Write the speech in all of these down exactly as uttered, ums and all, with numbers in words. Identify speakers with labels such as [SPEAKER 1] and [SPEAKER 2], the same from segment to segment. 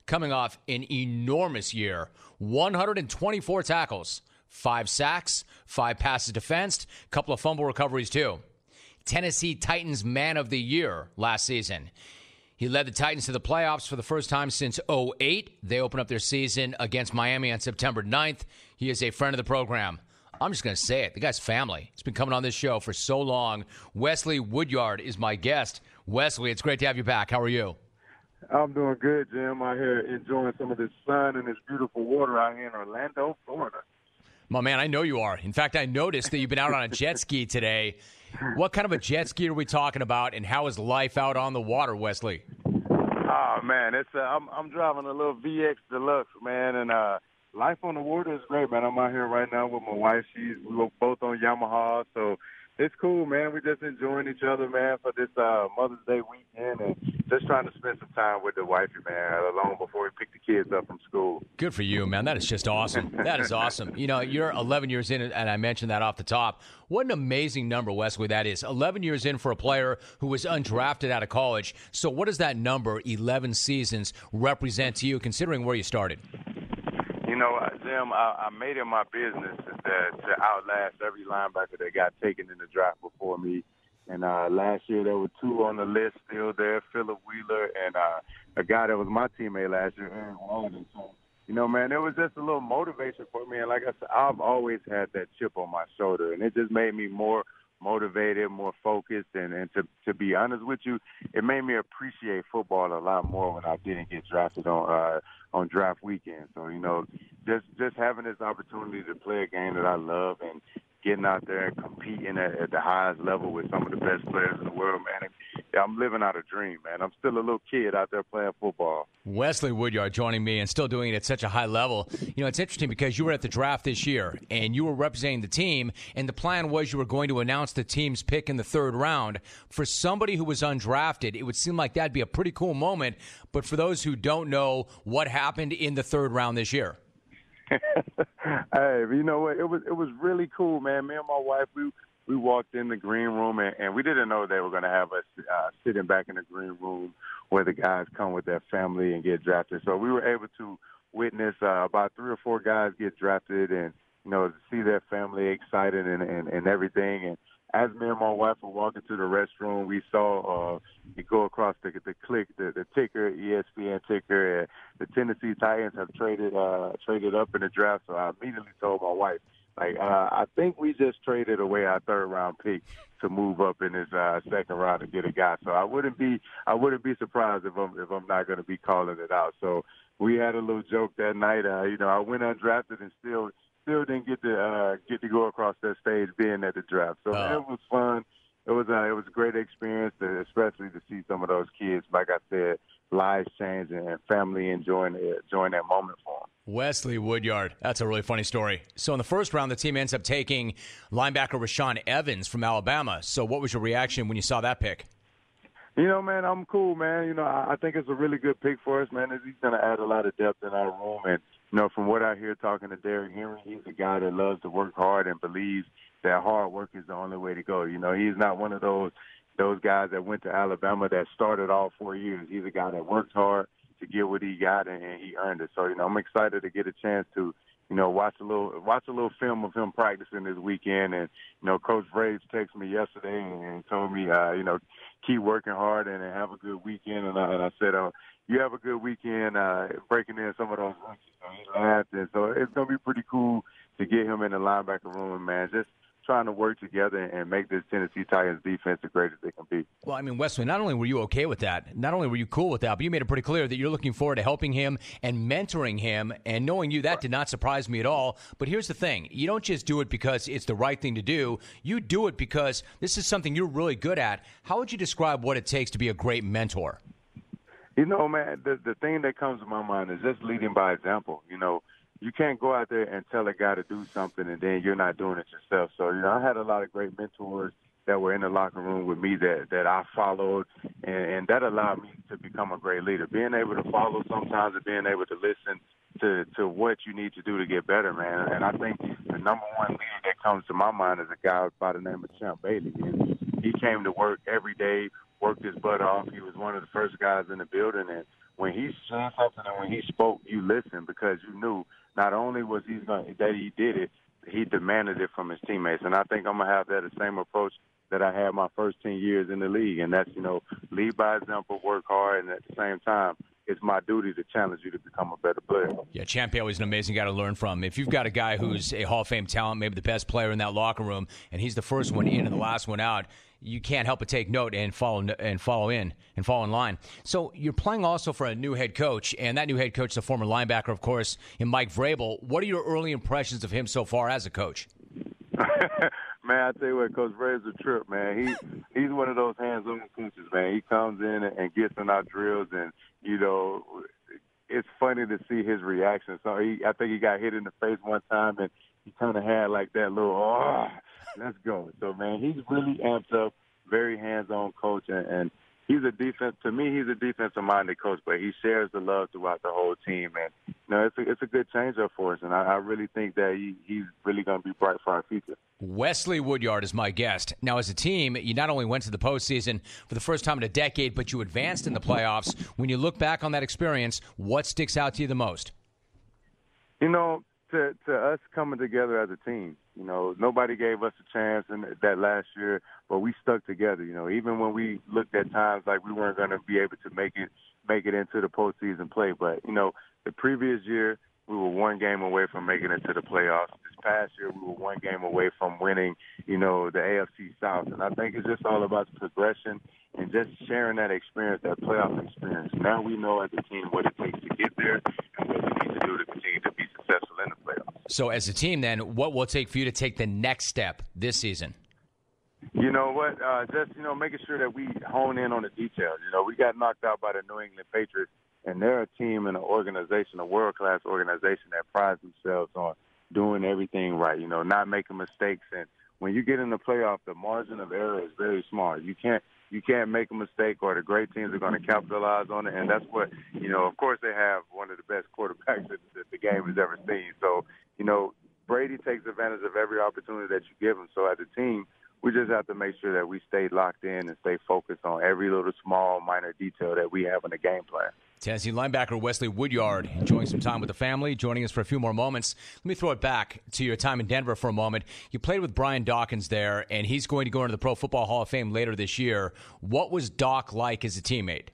[SPEAKER 1] coming off an enormous year, one hundred twenty-four tackles, five sacks, five passes defensed, a couple of fumble recoveries too. Tennessee Titans Man of the Year last season. He led the Titans to the playoffs for the first time since oh eight. They opened up their season against Miami on September ninth. He is a friend of the program. I'm just going to say it. The guy's family. He's been coming on this show for so long. Wesley Woodyard is my guest. Wesley, it's great to have you back. How are you?
[SPEAKER 2] I'm doing good, Jim. I'm here enjoying some of this sun and this beautiful water out here in Orlando, Florida.
[SPEAKER 1] My man, I know you are. In fact, I noticed that you've been out on a jet ski today. What kind of a jet ski are we talking about, and how is life out on the water, Wesley?
[SPEAKER 2] Oh, man, it's uh, I'm, I'm driving a little V X Deluxe, man, and uh, life on the water is great, man. I'm out here right now with my wife. She's we were both on Yamaha, so it's cool, man. We're just enjoying each other, man, for this uh, Mother's Day weekend and just trying to spend some time with the wifey, man, long before we pick the kids up from school.
[SPEAKER 1] Good for you, man. That is just awesome. That is awesome. You know, you're eleven years in, and I mentioned that off the top. What an amazing number, Wesley, that is. eleven years in for a player who was undrafted out of college. So what does that number, eleven seasons, represent to you, considering where you started?
[SPEAKER 2] You know, uh, Jim, I, I made it my business to, to outlast every linebacker that got taken in the draft before me. And uh, last year there were two on the list still there, Phillip Wheeler and uh, a guy that was my teammate last year, Aaron Walden. So, you know, man, it was just a little motivation for me. And like I said, I've always had that chip on my shoulder, and it just made me more motivated, more focused. And, and to, to be honest with you, it made me appreciate football a lot more when I didn't get drafted on uh, on draft weekend. So, you know, just just having this opportunity to play a game that I love and getting out there and competing at, at the highest level with some of the best players in the world, man. I'm living out a dream, man. I'm still a little kid out there playing football.
[SPEAKER 1] Wesley Woodyard joining me and still doing it at such a high level. You know, it's interesting because you were at the draft this year and you were representing the team, and the plan was you were going to announce the team's pick in the third round. For somebody who was undrafted, it would seem like that'd be a pretty cool moment. But for those who don't know what happened in the third round this year.
[SPEAKER 2] Hey, you know what? It was it was really cool, man. Me and my wife, we we walked in the green room, and, and we didn't know they were going to have us uh, sitting back in the green room where the guys come with their family and get drafted. So we were able to witness uh, about three or four guys get drafted, and you know, to see their family excited and, and, and everything. And as me and my wife were walking to the restroom, we saw uh, it go across the the click, the, the ticker, E S P N ticker. And the Tennessee Titans have traded uh, traded up in the draft. So I immediately told my wife, like, uh, I think we just traded away our third round pick to move up in this uh, second round to get a guy. So I wouldn't be I wouldn't be surprised if I'm if I'm not going to be calling it out. So we had a little joke that night. Uh, you know, I went undrafted and still. Still didn't get to uh, get to go across that stage being at the draft. So
[SPEAKER 1] oh.
[SPEAKER 2] it was fun. It was uh, it was a great experience, to, especially to see some of those kids, like I said, lives changing and family enjoying it, enjoying that moment for them.
[SPEAKER 1] Wesley Woodyard. That's a really funny story. So in the first round, the team ends up taking linebacker Rashaan Evans from Alabama. So what was your reaction when you saw that pick?
[SPEAKER 2] You know, man, I'm cool, man. You know, I, I think it's a really good pick for us, man. He's going to add a lot of depth in our room. And, you know, from what I hear talking to Derrick Henry, he's a guy that loves to work hard and believes that hard work is the only way to go. You know, he's not one of those those guys that went to Alabama that started all four years. He's a guy that worked hard to get what he got, and, and he earned it. So, you know, I'm excited to get a chance to, you know, watch a little watch a little film of him practicing this weekend. And, you know, Coach Braves texted me yesterday and, and told me, uh, you know, keep working hard and, and have a good weekend. And I, and I said, uh, you have a good weekend uh, breaking in some of those lunches. So he laughed. And so it's going to be pretty cool to get him in the linebacker room, man. Just trying to work together and make this Tennessee Titans defense the greatest they can be.
[SPEAKER 1] Well, I mean, Wesley, not only were you okay with that, not only were you cool with that, but you made it pretty clear that you're looking forward to helping him and mentoring him. And knowing you, that right. did not surprise me at all. But here's the thing. You don't just do it because it's the right thing to do. You do it because this is something you're really good at. How would you describe what it takes to be a great mentor?
[SPEAKER 2] You know, man, the, the thing that comes to my mind is just leading by example. You know, you can't go out there and tell a guy to do something and then you're not doing it yourself. So, you know, I had a lot of great mentors that were in the locker room with me that, that I followed, and, and that allowed me to become a great leader. Being able to follow sometimes and being able to listen to, to what you need to do to get better, man. And I think the number one leader that comes to my mind is a guy by the name of Champ Bailey. And he came to work every day, worked his butt off. He was one of the first guys in the building, and when he said something and when he spoke, you listened because you knew not only was he going that he did it, he demanded it from his teammates. And I think I'm gonna have that the same approach that I had my first ten years in the league, and that's, you know, lead by example, work hard, and at the same time, it's my duty to challenge you to become a better player.
[SPEAKER 1] Yeah, Champeau is an amazing guy to learn from. If you've got a guy who's a Hall of Fame talent, maybe the best player in that locker room, and he's the first one in and the last one out, you can't help but take note and follow and follow in and fall in line. So you're playing also for a new head coach, and that new head coach is a former linebacker, of course, in Mike Vrabel. What are your early impressions of him so far as a coach?
[SPEAKER 2] Man, I tell you what, Coach Vrabel's a trip, man. He he's one of those hands-on coaches, man. He comes in and gets in our drills, and you know, it's funny to see his reaction. So he, I think he got hit in the face one time, and he kind of had like that little, oh, let's go. So man, he's really amped up, very hands-on coach, and, and he's a defense. To me, he's a defensive-minded coach, but he shares the love throughout the whole team, and you know, it's a, it's a good change-up for us, and I, I really think that he, he's really going to be bright for our future.
[SPEAKER 1] Wesley Woodyard is my guest. Now, as a team, you not only went to the postseason for the first time in a decade, but you advanced in the playoffs. When you look back on that experience, what sticks out to you the most?
[SPEAKER 2] You know, to to us coming together as a team. You know, nobody gave us a chance in that last year, but we stuck together. You know, even when we looked at times like we weren't going to be able to make it make it into the postseason play. But you know, the previous year we were one game away from making it to the playoffs. This past year we were one game away from winning, you know, the A F C South. And I think it's just all about the progression and just sharing that experience, that playoff experience. Now we know as a team what it takes to get there and what we need to do to continue to be successful in the playoffs.
[SPEAKER 1] So as a team, then, what will it take for you to take the next step this season?
[SPEAKER 2] You know what? Uh, just, you know, making sure that we hone in on the details. You know, we got knocked out by the New England Patriots, and they're a team and an organization, a world-class organization that prides themselves on doing everything right, you know, not making mistakes. And when you get in the playoff, the margin of error is very small. You can't you can't make a mistake, or the great teams are going to capitalize on it. And that's what, you know, of course they have one of the best quarterbacks that, that the game has ever seen. So, you know, Brady takes advantage of every opportunity that you give him. So as a team, we just have to make sure that we stay locked in and stay focused on every little small, minor detail that we have in the game plan.
[SPEAKER 1] Tennessee linebacker Wesley Woodyard enjoying some time with the family, joining us for a few more moments. Let me throw it back to your time in Denver for a moment. You played with Brian Dawkins there, and he's going to go into the Pro Football Hall of Fame later this year. What was Doc like as a teammate?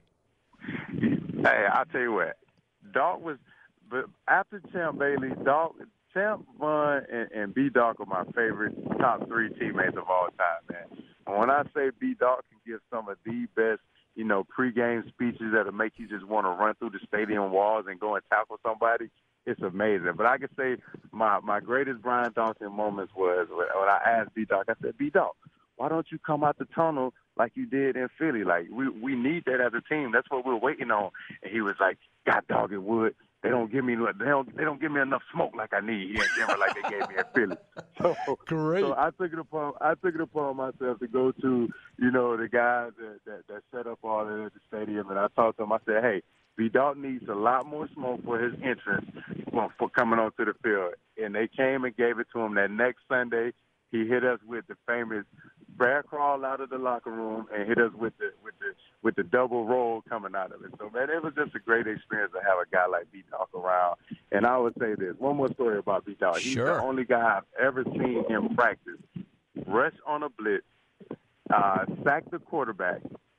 [SPEAKER 2] Hey, I'll tell you what. Doc was, but after Champ Bailey, Doc, Champ, Von, and, and B-Doc are my favorite top three teammates of all time, man. And when I say B-Doc can give some of the best, you know, pregame speeches that'll make you just want to run through the stadium walls and go and tackle somebody, it's amazing. But I can say my, my greatest Brian Dawkins moments was when I asked B-Doc, I said, B-Doc, why don't you come out the tunnel like you did in Philly? Like, we we need that as a team. That's what we're waiting on. And he was like, God dog it would. They don't give me they don't, they don't give me enough smoke like I need here in Denver like they gave me in Philly. So,
[SPEAKER 1] Great.
[SPEAKER 2] so I took it upon I took it upon myself to go to, you know, the guys that, that, that set up all that at the stadium, and I talked to them. I said, hey, B. Dalton needs a lot more smoke for his entrance for, for coming onto the field. And they came and gave it to him that next Sunday. He hit us with the famous bear crawl out of the locker room and hit us with the with the with the double roll coming out of it. So man, it was just a great experience to have a guy like B Dog around. And I would say this one more story about B Dog. He's
[SPEAKER 1] Sure.
[SPEAKER 2] the only guy I've ever seen him practice rush on a blitz, uh, sack the quarterback,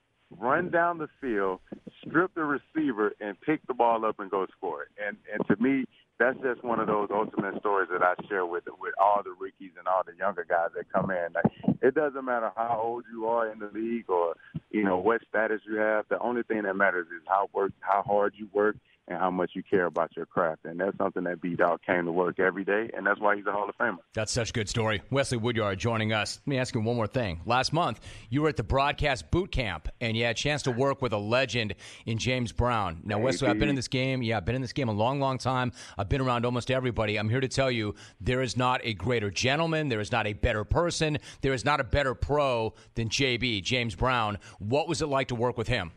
[SPEAKER 2] run down the field, strip the receiver, and pick the ball up and go score it. And and to me, that's just one of those ultimate stories that I share with with all the rookies and all the younger guys that come in. Like, it doesn't matter how old you are in the league or, you know, what status you have. The only thing that matters is how work, how hard you work and how much you care about your craft. And that's something that B-Dog came to work every day, and that's why he's a Hall of Famer.
[SPEAKER 1] That's such a good story. Wesley Woodyard joining us. Let me ask you one more thing. Last month, you were at the broadcast boot camp, and you had a chance to work with a legend in James Brown. Now, Wesley, I've been in this game. Yeah, I've been in this game a long, long time. I've been around almost everybody. I'm here to tell you there is not a greater gentleman. There is not a better person. There is not a better pro than J B, James Brown. What was it like to work with him?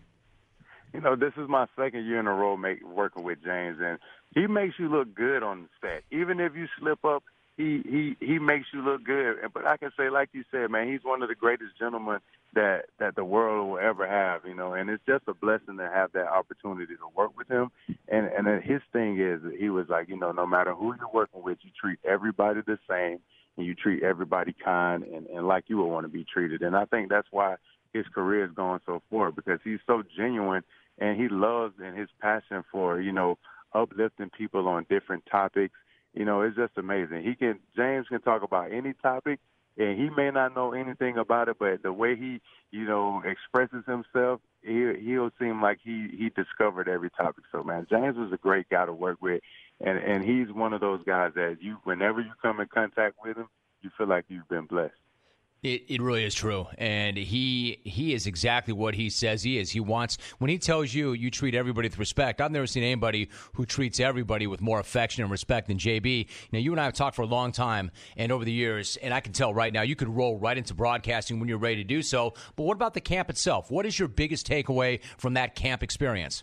[SPEAKER 2] You know, this is my second year in a row make, working with James, and he makes you look good on the set. Even if you slip up, he he he makes you look good. But I can say, like you said, man, he's one of the greatest gentlemen that that the world will ever have, you know. And it's just a blessing to have that opportunity to work with him. And and then his thing is, he was like, you know, no matter who you're working with, you treat everybody the same, and you treat everybody kind and, and like you would want to be treated. And I think that's why his career is going so forward, because he's so genuine, and he loves and his passion for, you know, uplifting people on different topics. You know, it's just amazing. He can James can talk about any topic, and he may not know anything about it, but the way he, you know, expresses himself, he, he'll seem like he, he discovered every topic. So, man, James was a great guy to work with, and, and he's one of those guys that you, whenever you come in contact with him, you feel like you've been blessed.
[SPEAKER 1] It it really is true, and he he is exactly what he says he is. He wants, when he tells you you treat everybody with respect. I've never seen anybody who treats everybody with more affection and respect than J B. Now, you and I have talked for a long time, and over the years, and I can tell right now you could roll right into broadcasting when you're ready to do so. But what about the camp itself? What is your biggest takeaway from that camp experience?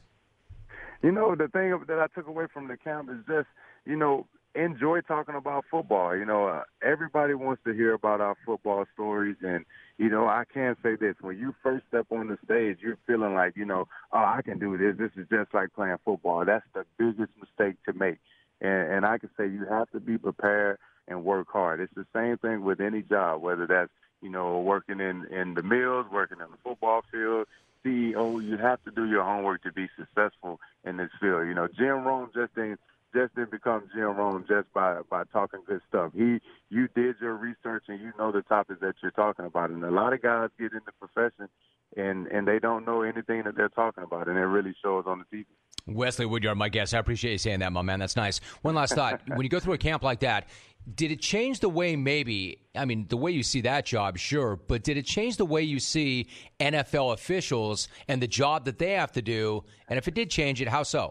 [SPEAKER 2] You know, the thing that I took away from the camp is just, you know, enjoy talking about football. You know, uh, everybody wants to hear about our football stories. And, you know, I can say this. When you first step on the stage, you're feeling like, you know, oh, I can do this. This is just like playing football. That's the biggest mistake to make. And, and I can say you have to be prepared and work hard. It's the same thing with any job, whether that's, you know, working in, in the mills, working in the football field, C E O. You have to do your homework to be successful in this field. You know, Jim Rome just didn't just didn't become Jim Rome just by, by talking good stuff. He, you did your research and you know the topics that you're talking about. And a lot of guys get in the profession and, and they don't know anything that they're talking about, and it really shows on the T V.
[SPEAKER 1] Wesley Woodyard, my guest. I appreciate you saying that, my man. That's nice. One last thought. When you go through a camp like that, did it change the way maybe, I mean, the way you see that job, sure, but did it change the way you see N F L officials and the job that they have to do? And if it did change it, how so?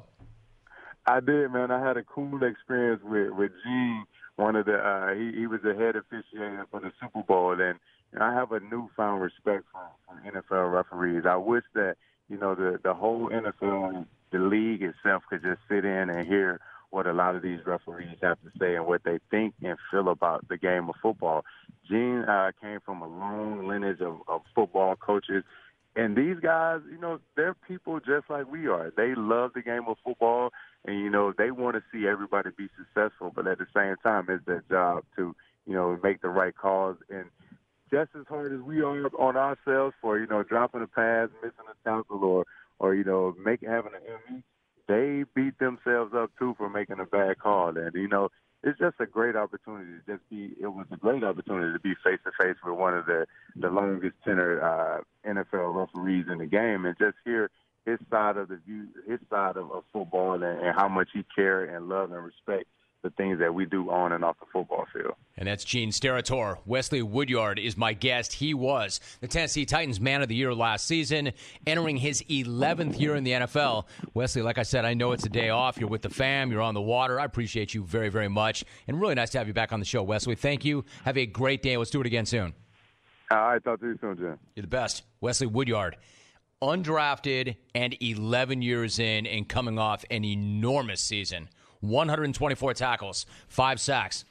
[SPEAKER 2] I did, man. I had a cool experience with, with Gene, one of the, uh, he, he was the head officiator for the Super Bowl, and, and I have a newfound respect for, for N F L referees. I wish that, you know, the, the whole N F L, the league itself could just sit in and hear what a lot of these referees have to say and what they think and feel about the game of football. Gene uh, came from a long lineage of, of football coaches. And these guys, you know, they're people just like we are. They love the game of football, and, you know, they want to see everybody be successful. But at the same time, it's their job to, you know, make the right calls. And just as hard as we are on ourselves for, you know, dropping a pass, missing a tackle, or, or you know, make, having an M E, they beat themselves up, too, for making a bad call. And, you know, it's just a great opportunity to just be, it was a great opportunity to be face-to-face with one of the, the longest tenor uh, N F L referees in the game, and just hear his side of the view, his side of, of football, and, and how much he cared and loved and respect the things that we do on and off the football field.
[SPEAKER 1] And that's Gene Steratore. Wesley Woodyard is my guest. He was the Tennessee Titans Man of the Year last season, entering his eleventh year in the N F L. Wesley, like I said, I know it's a day off. You're with the fam. You're on the water. I appreciate you very, very much. And really nice to have you back on the show, Wesley. Thank you. Have a great day. Let's do it again soon.
[SPEAKER 2] All right. Talk to you soon, Jim.
[SPEAKER 1] You're the best. Wesley Woodyard, undrafted and eleven years in and coming off an enormous season. one hundred twenty-four tackles, five sacks,